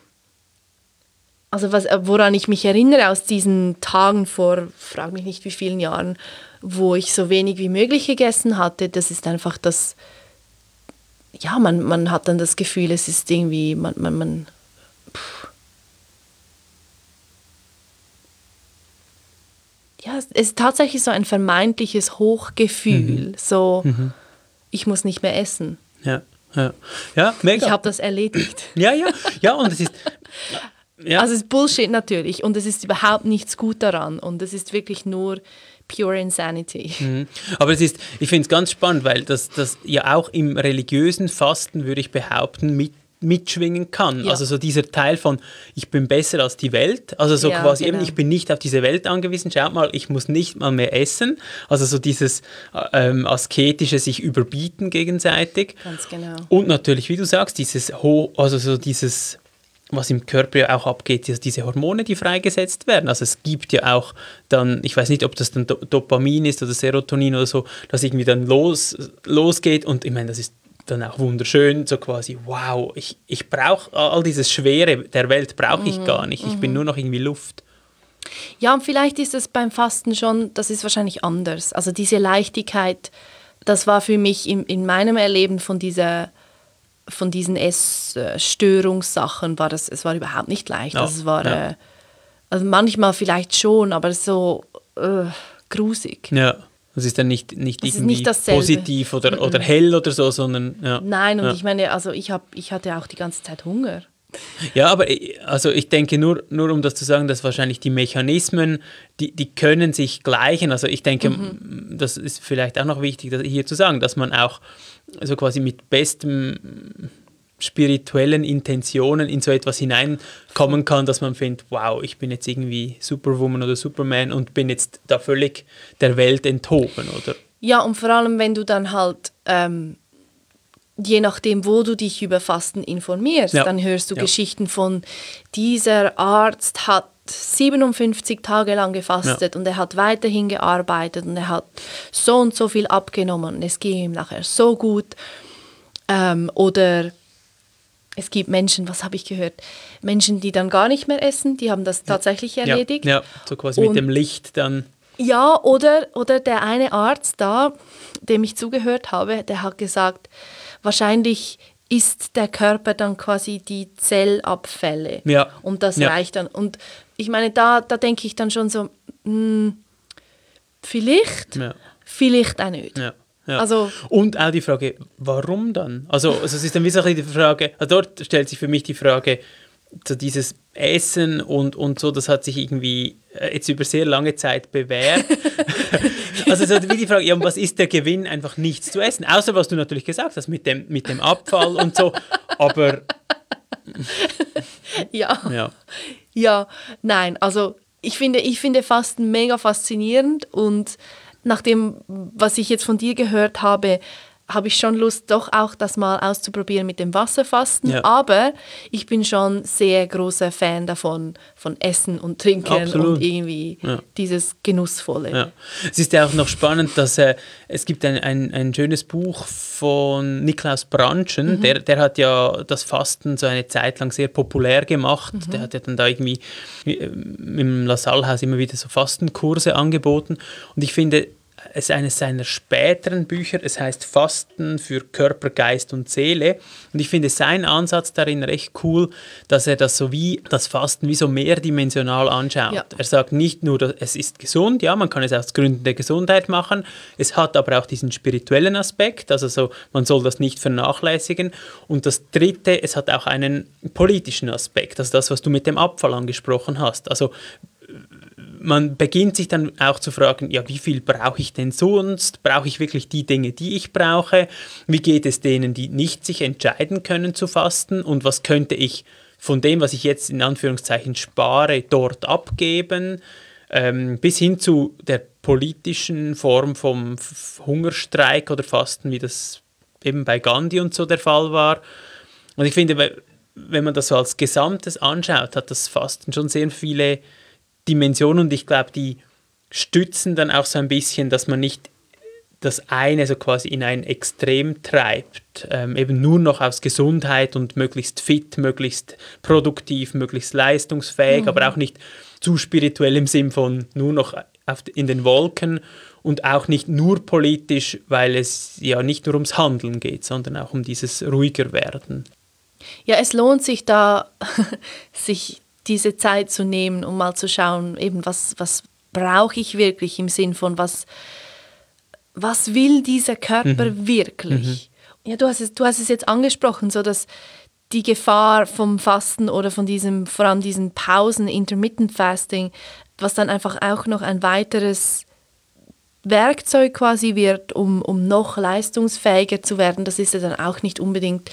also woran ich mich erinnere aus diesen Tagen vor, frag mich nicht wie vielen Jahren, wo ich so wenig wie möglich gegessen hatte, das ist einfach das, ja, man hat dann das Gefühl, es ist irgendwie, ja, es ist tatsächlich so ein vermeintliches Hochgefühl, so, ich muss nicht mehr essen. Ja. Ja, mega. Ich habe das erledigt. Ja, und es ist... Ja. Also es ist Bullshit natürlich und es ist überhaupt nichts gut daran und es ist wirklich nur pure Insanity. Aber ich finde es ganz spannend, weil das ja auch im religiösen Fasten, würde ich behaupten, mitschwingen kann. Ja. Also so dieser Teil von, ich bin besser als die Welt, also so quasi genau. eben, ich bin nicht auf diese Welt angewiesen, schaut mal, ich muss nicht mal mehr essen, also so dieses asketische sich überbieten gegenseitig. Ganz genau. Und natürlich, wie du sagst, dieses was im Körper ja auch abgeht, diese Hormone, die freigesetzt werden. Also es gibt ja auch dann, ich weiß nicht, ob das dann Dopamin ist oder Serotonin oder so, das irgendwie dann losgeht und ich meine, das ist dann auch wunderschön, so quasi, wow, ich brauche all dieses Schwere der Welt brauche ich gar nicht, ich bin nur noch irgendwie Luft. Ja, und vielleicht ist es beim Fasten schon, das ist wahrscheinlich anders. Also diese Leichtigkeit, das war für mich in meinem Erleben von diesen Essstörungssachen es war überhaupt nicht leicht. Ja, Also es war also manchmal vielleicht schon, aber so grusig. Ja, das ist dann nicht irgendwie nicht dasselbe. Positiv oder hell oder so, sondern ja. Nein, und ich meine, also ich hatte auch die ganze Zeit Hunger. Ja, aber also ich denke, nur um das zu sagen, dass wahrscheinlich die Mechanismen, die können sich gleichen. Also ich denke, das ist vielleicht auch noch wichtig hier zu sagen, dass man auch so quasi mit bestem spirituellen Intentionen in so etwas hineinkommen kann, dass man findet, wow, ich bin jetzt irgendwie Superwoman oder Superman und bin jetzt da völlig der Welt enthoben, oder? Ja, und vor allem, wenn du dann halt je nachdem, wo du dich über Fasten informierst, dann hörst du Geschichten von, dieser Arzt hat 57 Tage lang gefastet und er hat weiterhin gearbeitet und er hat so und so viel abgenommen und es ging ihm nachher so gut. Oder es gibt Menschen, was habe ich gehört? Menschen, die dann gar nicht mehr essen, die haben das tatsächlich erledigt. Ja, so quasi mit dem Licht dann. Ja, oder der eine Arzt da, dem ich zugehört habe, der hat gesagt, wahrscheinlich isst der Körper dann quasi die Zellabfälle. Ja. Und das reicht dann. Und ich meine, da denke ich dann schon so, vielleicht auch nicht. Ja. Ja. Also, und auch die Frage, warum dann? Also es ist dann wie so die Frage, also dort stellt sich für mich die Frage, so dieses Essen und so, das hat sich irgendwie jetzt über sehr lange Zeit bewährt. Also so wie die Frage, ja, was ist der Gewinn, einfach nichts zu essen? Außer was du natürlich gesagt hast, mit dem Abfall und so, aber... Ja, nein, also ich finde Fasten mega faszinierend und nach dem, was ich jetzt von dir gehört habe, habe ich schon Lust, doch auch das mal auszuprobieren mit dem Wasserfasten. Ja. Aber ich bin schon sehr großer Fan davon, von Essen und Trinken. Absolut. Und irgendwie dieses Genussvolle. Ja. Es ist ja auch noch spannend, dass es gibt ein schönes Buch von Niklaus Brandtjen, der hat ja das Fasten so eine Zeit lang sehr populär gemacht. Der hat ja dann da irgendwie im LaSalle-Haus immer wieder so Fastenkurse angeboten. Und ich finde, es ist eines seiner späteren Bücher, es heißt Fasten für Körper, Geist und Seele. Und ich finde seinen Ansatz darin recht cool, dass er das Fasten wie so mehrdimensional anschaut. Ja. Er sagt nicht nur, dass es ist gesund, ja, man kann es aus Gründen der Gesundheit machen, es hat aber auch diesen spirituellen Aspekt, also so, man soll das nicht vernachlässigen. Und das Dritte, es hat auch einen politischen Aspekt, also das, was du mit dem Abfall angesprochen hast. Also man beginnt sich dann auch zu fragen, ja, wie viel brauche ich denn sonst? Brauche ich wirklich die Dinge, die ich brauche? Wie geht es denen, die nicht sich entscheiden können zu fasten? Und was könnte ich von dem, was ich jetzt in Anführungszeichen spare, dort abgeben? Bis hin zu der politischen Form vom Hungerstreik oder Fasten, wie das eben bei Gandhi und so der Fall war. Und ich finde, wenn man das so als Gesamtes anschaut, hat das Fasten schon sehr viele Dimensionen und ich glaube, die stützen dann auch so ein bisschen, dass man nicht das eine so quasi in ein Extrem treibt, eben nur noch aus Gesundheit und möglichst fit, möglichst produktiv, möglichst leistungsfähig, aber auch nicht zu spirituell im Sinn von nur noch in den Wolken und auch nicht nur politisch, weil es ja nicht nur ums Handeln geht, sondern auch um dieses ruhiger werden. Ja, es lohnt sich da, sich diese Zeit zu nehmen, um mal zu schauen, eben was brauche ich wirklich im Sinn von, was will dieser Körper wirklich? Ja, du hast es jetzt angesprochen, so dass die Gefahr vom Fasten oder von vor allem diesen Pausen, Intermittent Fasting, was dann einfach auch noch ein weiteres Werkzeug quasi wird, um noch leistungsfähiger zu werden, das ist ja dann auch nicht unbedingt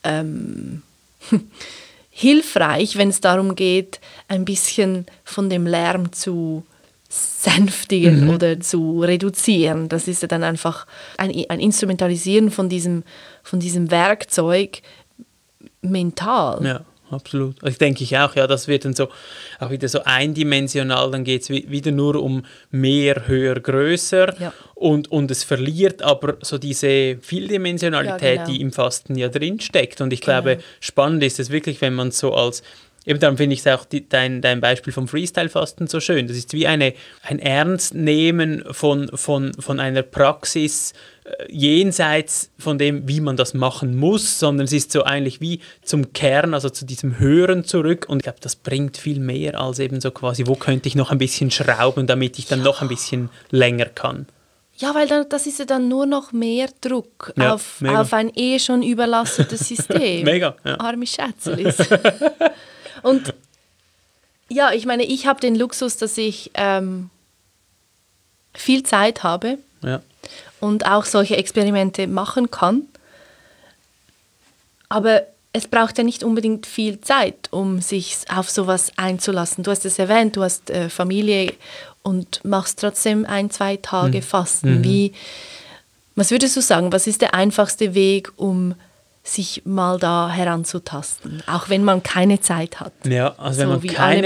hilfreich, wenn es darum geht, ein bisschen von dem Lärm zu sänftigen oder zu reduzieren. Das ist ja dann einfach ein Instrumentalisieren von diesem Werkzeug mental. Ja, absolut. Ich denke auch, ja, das wird dann so auch wieder so eindimensional, dann geht es wieder nur um mehr, höher, größer und es verliert aber so diese Vieldimensionalität, die im Fasten ja drinsteckt. Und ich glaube, spannend ist es wirklich, wenn man so als eben darum finde ich es auch dein Beispiel vom Freestyle-Fasten so schön. Das ist wie ein Ernstnehmen von einer Praxis jenseits von dem, wie man das machen muss, sondern es ist so eigentlich wie zum Kern, also zu diesem Hören zurück. Und ich glaube, das bringt viel mehr als eben so quasi, wo könnte ich noch ein bisschen schrauben, damit ich dann noch ein bisschen länger kann. Ja, weil das ist ja dann nur noch mehr Druck auf ein schon überlastetes System. Mega, ja. Arme Schätzelis. Und ja, ich meine, ich habe den Luxus, dass ich viel Zeit habe und auch solche Experimente machen kann. Aber es braucht ja nicht unbedingt viel Zeit, um sich auf sowas einzulassen. Du hast es erwähnt, du hast Familie und machst trotzdem 1-2 Tage Fasten. Was würdest du sagen, was ist der einfachste Weg, um sich mal da heranzutasten, auch wenn man keine Zeit hat? Ja, also wenn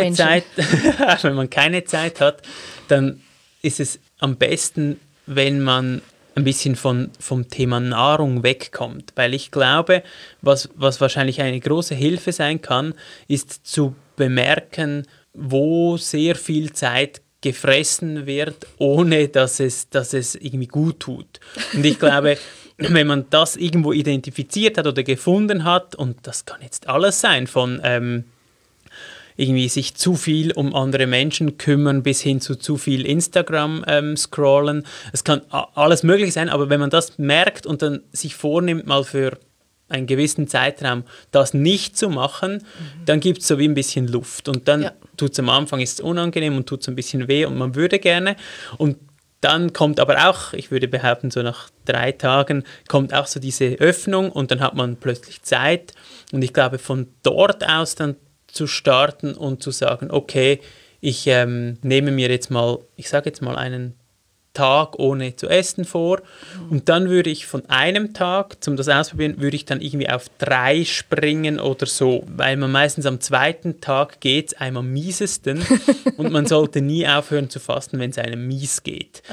man keine Zeit hat, dann ist es am besten, wenn man ein bisschen vom Thema Nahrung wegkommt. Weil ich glaube, was wahrscheinlich eine große Hilfe sein kann, ist zu bemerken, wo sehr viel Zeit gefressen wird, ohne dass es irgendwie gut tut. Und ich glaube, wenn man das irgendwo identifiziert hat oder gefunden hat, und das kann jetzt alles sein, von irgendwie sich zu viel um andere Menschen kümmern bis hin zu viel Instagram scrollen. Es kann alles möglich sein, aber wenn man das merkt und dann sich vornimmt, mal für einen gewissen Zeitraum das nicht zu machen, dann gibt es so wie ein bisschen Luft. Und dann tut es am Anfang, ist es unangenehm und tut es ein bisschen weh und man würde gerne. Und dann kommt aber auch, ich würde behaupten, so nach 3 Tagen kommt auch so diese Öffnung und dann hat man plötzlich Zeit. Und ich glaube, von dort aus dann zu starten und zu sagen, okay, ich nehme mir jetzt mal, ich sage jetzt mal einen Tag ohne zu essen vor und dann würde ich von einem Tag, zum das ausprobieren, würde ich dann irgendwie auf 3 springen oder so, weil man meistens am 2. Tag geht es einem am miesesten und man sollte nie aufhören zu fasten, wenn es einem mies geht,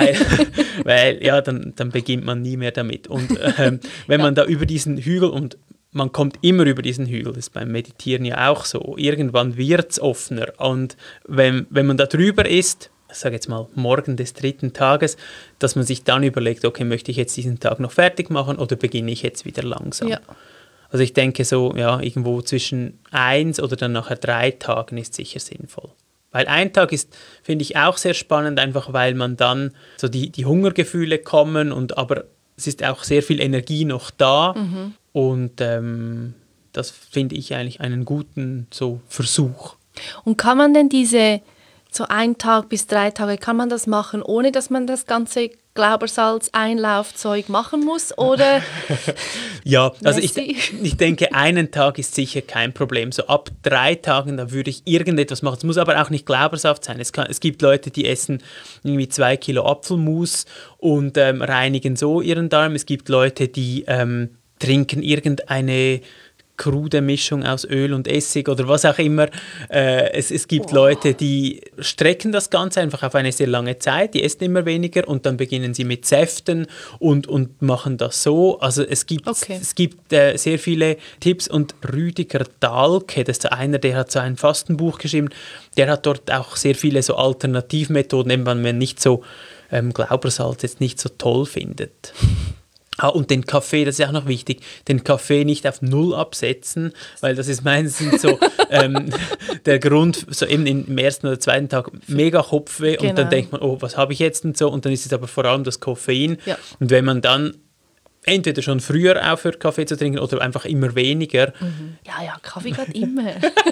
weil ja, dann beginnt man nie mehr damit und wenn man da über diesen Hügel und man kommt immer über diesen Hügel, das ist beim Meditieren ja auch so, irgendwann wird es offener und wenn man da drüber ist, ich sage jetzt mal morgen des 3. Tages, dass man sich dann überlegt, okay, möchte ich jetzt diesen Tag noch fertig machen oder beginne ich jetzt wieder langsam? Ja. Also ich denke so, ja, irgendwo zwischen 1 oder dann nachher 3 Tagen ist sicher sinnvoll. Weil ein Tag ist, finde ich, auch sehr spannend, einfach weil man dann so die Hungergefühle kommen aber es ist auch sehr viel Energie noch da und das finde ich eigentlich einen guten so Versuch. Und kann man denn so 1 Tag bis 3 Tage, kann man das machen, ohne dass man das ganze Glaubersalz-Einlaufzeug machen muss? Oder? Ja, also ich denke, 1 Tag ist sicher kein Problem. So ab 3 Tagen, da würde ich irgendetwas machen. Es muss aber auch nicht Glaubersaft sein. Es gibt Leute, die essen irgendwie 2 Kilo Apfelmus und reinigen so ihren Darm. Es gibt Leute, die trinken irgendeine krude Mischung aus Öl und Essig oder was auch immer. Es gibt Leute, die strecken das Ganze einfach auf eine sehr lange Zeit, die essen immer weniger und dann beginnen sie mit Säften und machen das so. Also es gibt sehr viele Tipps und Rüdiger Dahlke, das ist einer, der hat so ein Fastenbuch geschrieben, der hat dort auch sehr viele so Alternativmethoden, eben wenn man nicht so Glaubersalz jetzt nicht so toll findet. Und den Kaffee, das ist auch noch wichtig, den Kaffee nicht auf 0 absetzen, weil das ist meistens so der Grund, so eben im 1. oder 2. Tag mega Kopfweh und dann denkt man, oh, was habe ich jetzt und so und dann ist es aber vor allem das Koffein und wenn man dann entweder schon früher aufhört, Kaffee zu trinken oder einfach immer weniger. Ja, Kaffee geht immer.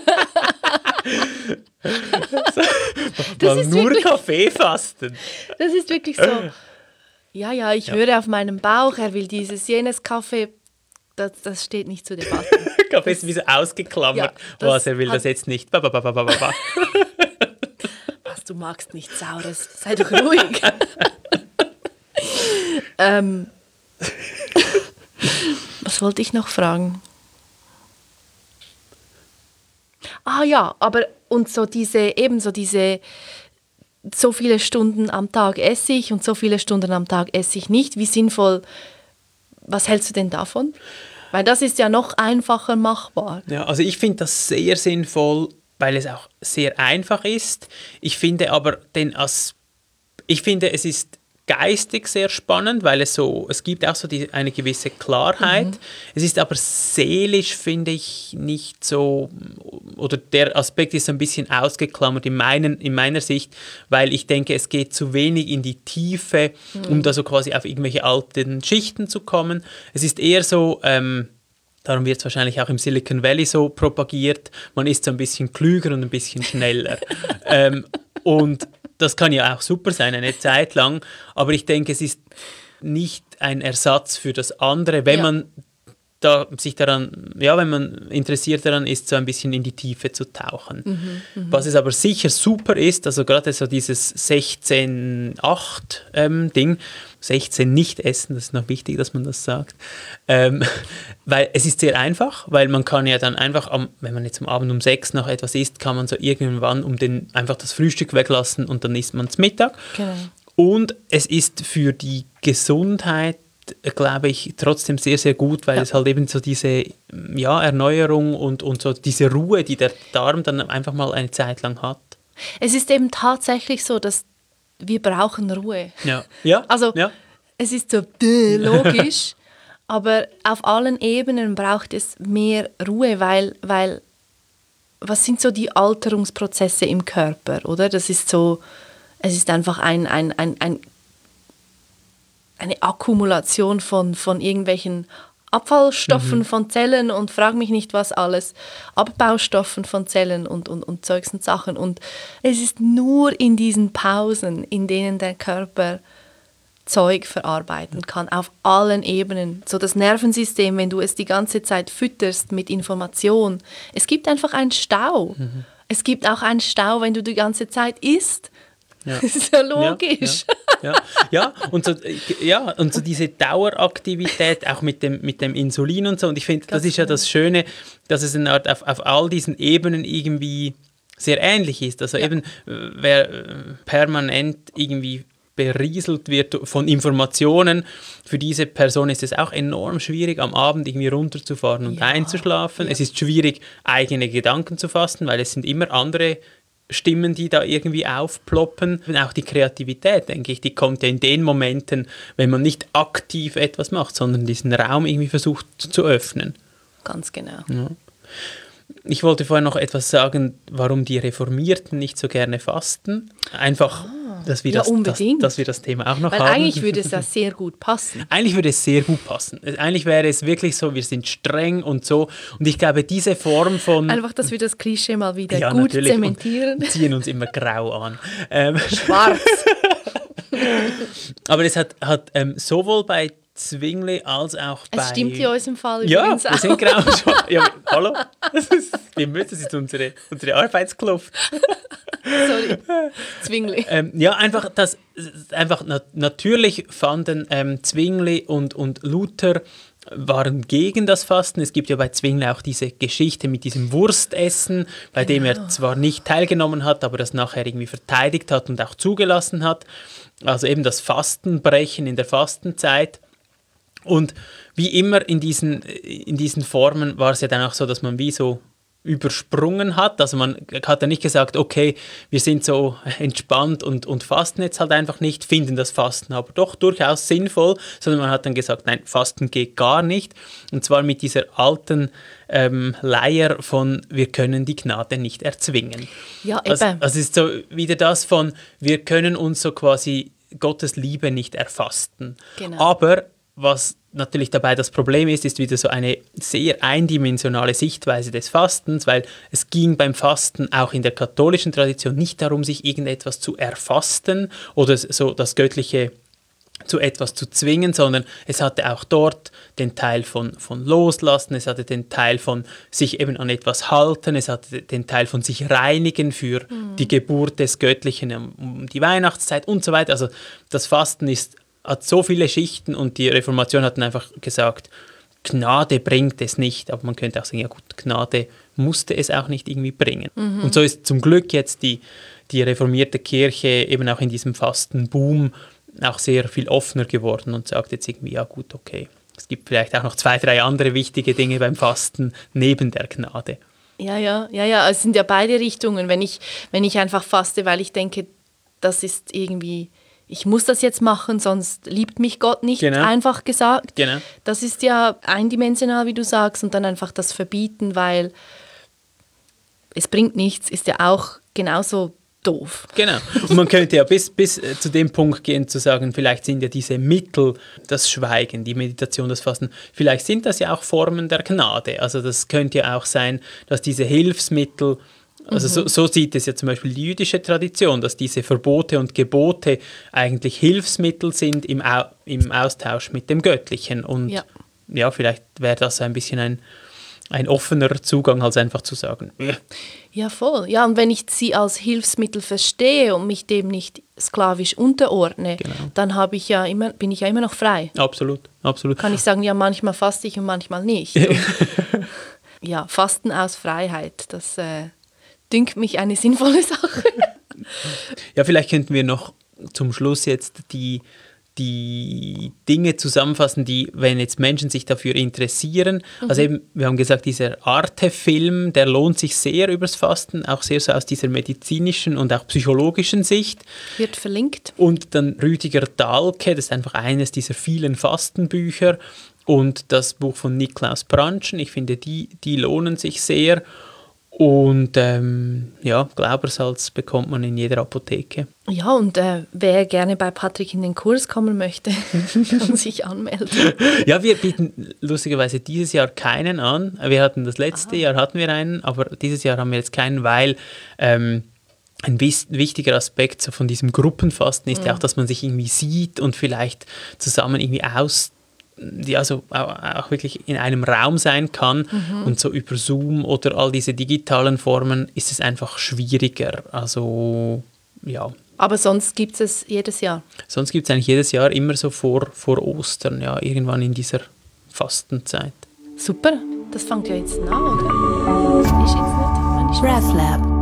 Mal nur Kaffee fasten. Das ist wirklich so. Ja, ich höre auf meinen Bauch, er will dieses, jenes Kaffee. Das steht nicht zur Debatte. Kaffee ist wie so ausgeklammert. Was, er will das jetzt nicht. Was, du magst nichts Saures. Sei doch ruhig. Was wollte ich noch fragen? Aber und so so viele Stunden am Tag esse ich und so viele Stunden am Tag esse ich nicht. Wie sinnvoll, was hältst du denn davon? Weil das ist ja noch einfacher machbar. Ja, also ich finde das sehr sinnvoll, weil es auch sehr einfach ist. Ich finde aber es ist geistig sehr spannend, weil es gibt auch so eine gewisse Klarheit. Es ist aber seelisch, finde ich, nicht so, oder der Aspekt ist so ein bisschen ausgeklammert in meiner Sicht, weil ich denke, es geht zu wenig in die Tiefe, um da so quasi auf irgendwelche alten Schichten zu kommen. Es ist eher so, darum wird es wahrscheinlich auch im Silicon Valley so propagiert, man ist so ein bisschen klüger und ein bisschen schneller. Und das kann ja auch super sein, eine Zeit lang, aber ich denke, es ist nicht ein Ersatz für das andere, wenn man wenn man interessiert daran ist, so ein bisschen in die Tiefe zu tauchen. Was es aber sicher super ist, also gerade so dieses 16-8-Ding, 16 nicht essen, das ist noch wichtig, dass man das sagt, weil es ist sehr einfach, weil man kann ja dann einfach, wenn man jetzt am Abend um 6 noch etwas isst, kann man so irgendwann einfach das Frühstück weglassen und dann isst man es Mittag. Genau. Und es ist für die Gesundheit, glaube ich, trotzdem sehr, sehr gut, weil es halt eben so diese Erneuerung und so diese Ruhe, die der Darm dann einfach mal eine Zeit lang hat. Es ist eben tatsächlich so, dass wir brauchen Ruhe. Es ist so logisch, aber auf allen Ebenen braucht es mehr Ruhe, weil was sind so die Alterungsprozesse im Körper, oder? Das ist so, es ist einfach eine Akkumulation von irgendwelchen Abfallstoffen von Zellen und frag mich nicht was alles, Abbaustoffen von Zellen und Zeugs und Sachen. Und es ist nur in diesen Pausen, in denen der Körper Zeug verarbeiten kann, auf allen Ebenen. So das Nervensystem, wenn du es die ganze Zeit fütterst mit Information, es gibt einfach einen Stau. Es gibt auch einen Stau, wenn du die ganze Zeit isst. Ja. Das ist ja logisch. Und so diese Daueraktivität auch mit dem Insulin und so. Und ich finde, das ist ja das Schöne, dass es eine Art auf all diesen Ebenen irgendwie sehr ähnlich ist. Also eben, wer permanent irgendwie berieselt wird von Informationen, für diese Person ist es auch enorm schwierig, am Abend irgendwie runterzufahren und einzuschlafen. Ja. Es ist schwierig, eigene Gedanken zu fassen, weil es sind immer andere Stimmen, die da irgendwie aufploppen. Und auch die Kreativität, denke ich, die kommt ja in den Momenten, wenn man nicht aktiv etwas macht, sondern diesen Raum irgendwie versucht zu öffnen. Ganz genau. Ja. Ich wollte vorher noch etwas sagen, warum die Reformierten nicht so gerne fasten. Einfach, dass wir das Thema auch noch haben. Weil eigentlich würde es ja sehr gut passen. Eigentlich würde es sehr gut passen. Eigentlich wäre es wirklich so, wir sind streng und so. Und ich glaube, diese Form von... Einfach, dass wir das Klischee mal wieder gut zementieren. Und ziehen uns immer grau an. Schwarz. Aber es hat sowohl bei Zwingli als auch bei... Es stimmt in unserem Fall übrigens auch. Ja, wir sind grau schwarz. Ja, hallo? Das ist unsere Arbeitskluft. Sorry, Zwingli. Natürlich fanden Zwingli und Luther waren gegen das Fasten. Es gibt ja bei Zwingli auch diese Geschichte mit diesem Wurstessen, bei dem er zwar nicht teilgenommen hat, aber das nachher irgendwie verteidigt hat und auch zugelassen hat. Also eben das Fastenbrechen in der Fastenzeit. Und wie immer in diesen Formen war es ja dann auch so, dass man wie so übersprungen hat. Also man hat ja nicht gesagt, okay, wir sind so entspannt und fasten jetzt halt einfach nicht, finden das Fasten aber doch durchaus sinnvoll, sondern man hat dann gesagt, nein, Fasten geht gar nicht. Und zwar mit dieser alten Leier von, wir können die Gnade nicht erzwingen. Ja, eben. Also es ist so wieder das von, wir können uns so quasi Gottes Liebe nicht erfasten. Genau. Aber was natürlich dabei das Problem ist wieder so eine sehr eindimensionale Sichtweise des Fastens, weil es ging beim Fasten auch in der katholischen Tradition nicht darum, sich irgendetwas zu erfasten oder so das Göttliche zu etwas zu zwingen, sondern es hatte auch dort den Teil von Loslassen, es hatte den Teil von sich eben an etwas halten, es hatte den Teil von sich reinigen für die Geburt des Göttlichen um die Weihnachtszeit und so weiter. Also das Fasten hat so viele Schichten und die Reformation hat dann einfach gesagt, Gnade bringt es nicht, aber man könnte auch sagen, ja gut, Gnade musste es auch nicht irgendwie bringen. Und so ist zum Glück jetzt die reformierte Kirche eben auch in diesem Fastenboom auch sehr viel offener geworden und sagt jetzt irgendwie, ja gut, okay, es gibt vielleicht auch noch 2, 3 andere wichtige Dinge beim Fasten neben der Gnade. Ja, es sind ja beide Richtungen. Wenn ich einfach faste, weil ich denke, das ist irgendwie, ich muss das jetzt machen, sonst liebt mich Gott nicht, einfach gesagt. Genau. Das ist ja eindimensional, wie du sagst, und dann einfach das Verbieten, weil es bringt nichts, ist ja auch genauso doof. Genau. Und man könnte ja bis zu dem Punkt gehen, zu sagen, vielleicht sind ja diese Mittel, das Schweigen, die Meditation, das Fasten, vielleicht sind das ja auch Formen der Gnade. Also das könnte ja auch sein, dass diese Hilfsmittel, also so sieht es ja zum Beispiel die jüdische Tradition, dass diese Verbote und Gebote eigentlich Hilfsmittel sind im Austausch mit dem Göttlichen. Und ja vielleicht wäre das ein bisschen ein offener Zugang, als einfach zu sagen. Ja, voll. Ja, und wenn ich sie als Hilfsmittel verstehe und mich dem nicht sklavisch unterordne, dann bin ich ja immer noch frei. Absolut. Kann ich sagen, ja, manchmal faste ich und manchmal nicht. Und ja, Fasten aus Freiheit, das dünkt mich eine sinnvolle Sache. Ja, vielleicht könnten wir noch zum Schluss jetzt die Dinge zusammenfassen, die, wenn jetzt Menschen sich dafür interessieren, also eben, wir haben gesagt, dieser Arte-Film, der lohnt sich sehr übers Fasten, auch sehr so aus dieser medizinischen und auch psychologischen Sicht. Wird verlinkt. Und dann Rüdiger Dahlke, das ist einfach eines dieser vielen Fastenbücher, und das Buch von Niklaus Brandtschen, ich finde, die lohnen sich sehr. Und Glaubersalz bekommt man in jeder Apotheke. Ja, und wer gerne bei Patrick in den Kurs kommen möchte, kann sich anmelden. Ja, wir bieten lustigerweise dieses Jahr keinen an. Wir hatten das letzte Jahr hatten wir einen, aber dieses Jahr haben wir jetzt keinen, weil ein wichtiger Aspekt so von diesem Gruppenfasten ist ja auch, dass man sich irgendwie sieht und vielleicht zusammen irgendwie auch wirklich in einem Raum sein kann, und so über Zoom oder all diese digitalen Formen ist es einfach schwieriger. Also, ja. Aber sonst gibt es jedes Jahr? Sonst gibt es eigentlich jedes Jahr, immer so vor Ostern, ja, irgendwann in dieser Fastenzeit. Super, das fängt ja jetzt an, oder? Ist jetzt nicht. RefLab.